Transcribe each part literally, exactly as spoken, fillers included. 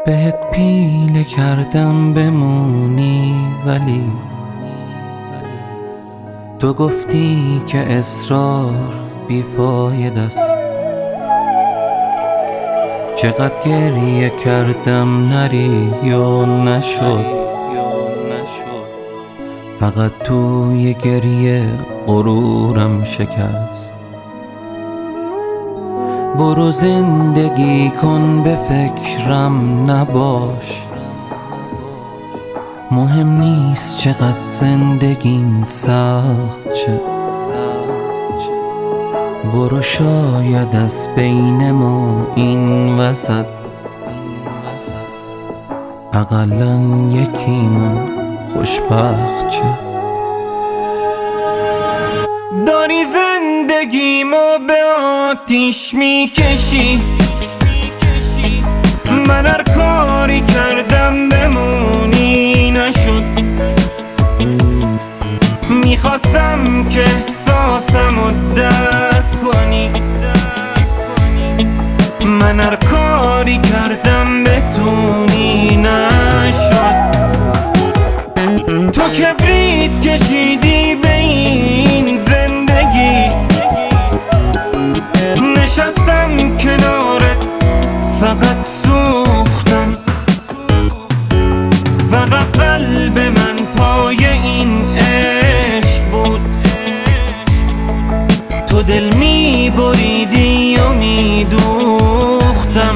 بهت پیله کردم بمونی ولی تو گفتی که اصرار بیفایده است. چقدر گریه کردم نری یا نشد، فقط توی گریه غرورم شکست. برو زندگی کن به فکرم نباش، مهم نیست چقدر زندگیم سخت چه. برو شاید از بین ما این وسط اقلن یکیمون خوشبخت چه. داری زندگیمو به آتیش میکشی، من هر کاری کردم بمونی نشد. میخواستم که احساسمو درک کنی، من هر کاری کردم بتونی نشد. تو کبریت کشیدی به این زندگی، نشستم کنارت فقط سوختم. فقط قلب من پای این عشق بود، تو دل می بریدی و می دوختم.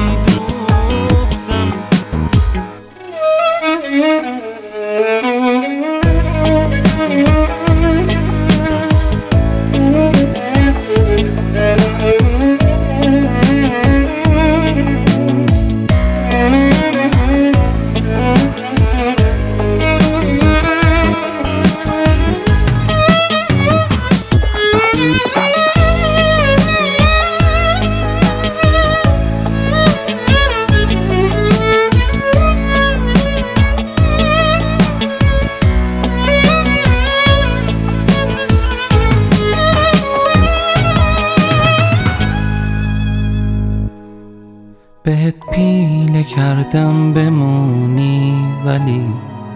بهت پیله کردم بمونی ولی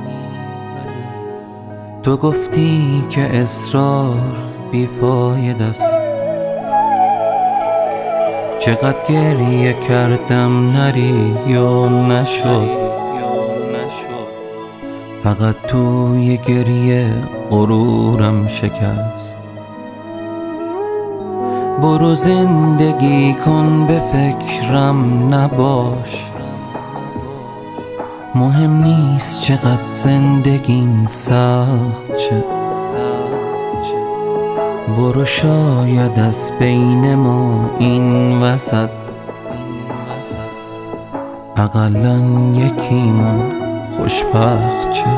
تو گفتی که اصرار بیفایده است. چقدر گریه کردم نری یا نشد، فقط توی گریه غرورم شکست. برو زندگی کن به فکرم نباش، مهم نیست چقدر زندگیم سخت چه. برو شاید از بین ما این وسط اقلن یکیمون خوشبخت چه.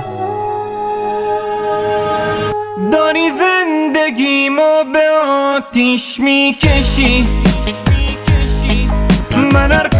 داری زندگیمو به آتیش میکشی، من هر